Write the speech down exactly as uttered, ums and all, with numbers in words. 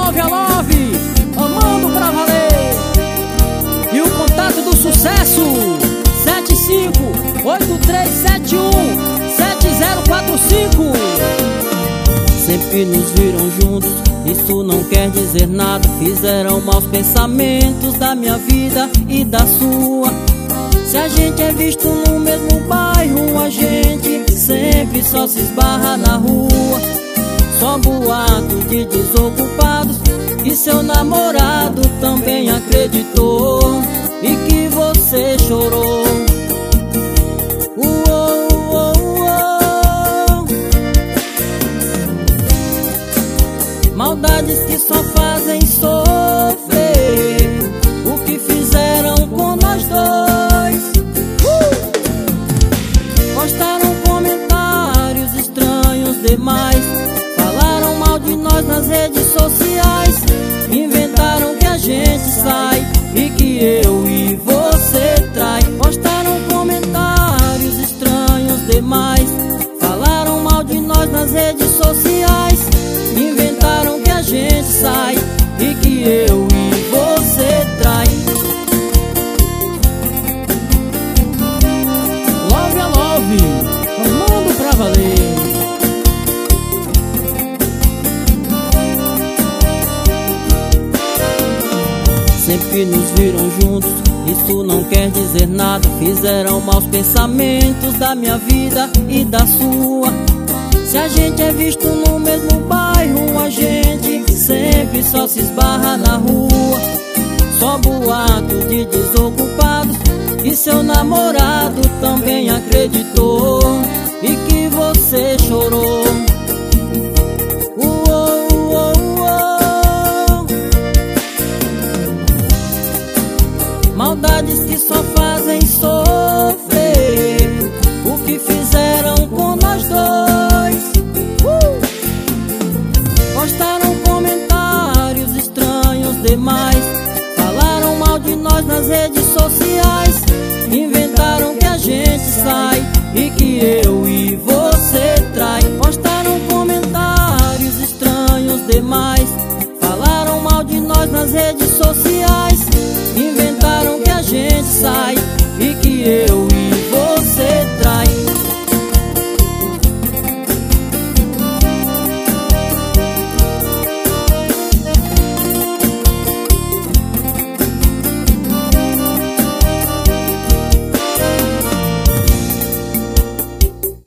Love a Love, amando pra valer. E o contato do sucesso: sete cinco oito três sete um sete zero quatro cinco. Sempre nos viram juntos, isso não quer dizer nada. Fizeram maus pensamentos da minha vida e da sua. Se a gente é visto no mesmo bairro, a gente sempre só se esbarra na rua. Só boato de desocupados, e seu namorado também acreditou e que você chorou. Uou, uou, uou. Maldades que só fazem sofrer, o que fizeram com nós dois. uh! Postaram comentários estranhos demais, falaram mal de nós nas redes sociais, inventaram que a gente sai e que eu e você trai. Postaram comentários estranhos demais, falaram mal de nós nas redes sociais, inventaram que a gente sai e que eu e você trai. Love a Love, amando pra valer. Sempre nos viram juntos, isso não quer dizer nada. Fizeram maus pensamentos da minha vida e da sua. Se a gente é visto no mesmo bairro, a gente sempre só se esbarra na rua. Só boato de desocupados, e seu namorado também acreditou e que você chorou.